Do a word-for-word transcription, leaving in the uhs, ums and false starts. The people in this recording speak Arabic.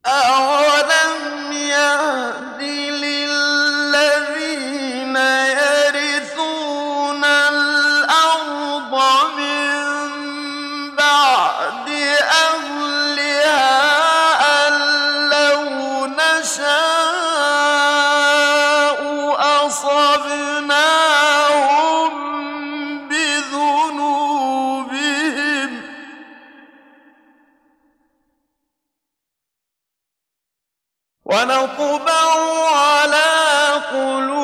أَوَلَمْ يَهْدِ لِلَّذِينَ يَرِثُونَ الْأَرْضَ مِن بَعْدِ أَهْلِهَا أَن لَّوْ نَشَاءُ أَصَبْنَاهُم بِذُنُوبِهِمْ ۚ وَنَطْبَعُ عَلَىٰ قُلُوبِهِمْ